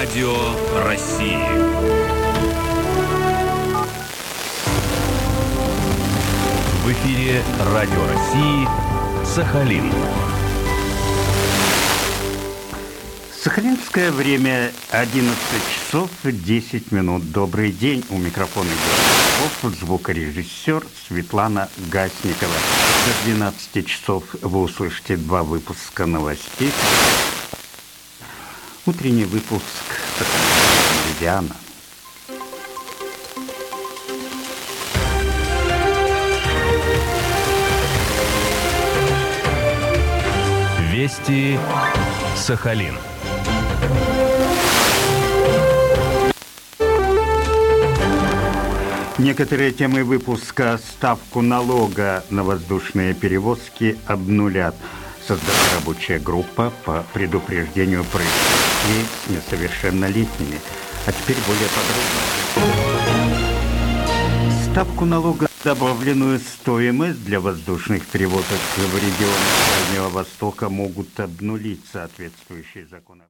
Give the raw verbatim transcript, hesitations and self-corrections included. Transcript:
Радио России. В эфире Радио России Сахалин. Сахалинское время одиннадцать часов десять минут. Добрый день. У микрофона звукорежиссер Светлана Гасникова. До двенадцати часов вы услышите два выпуска новостей. Утренний выпуск «Медиана». Вести Сахалин. Некоторые темы выпуска: ставку налога на воздушные перевозки обнулят. Создана рабочая группа по предупреждению происшествий с несовершеннолетними. А теперь более подробно. Ставку налога на добавленную стоимость для воздушных перевозок в регионах Дальнего Востока могут обнулить соответствующие законы.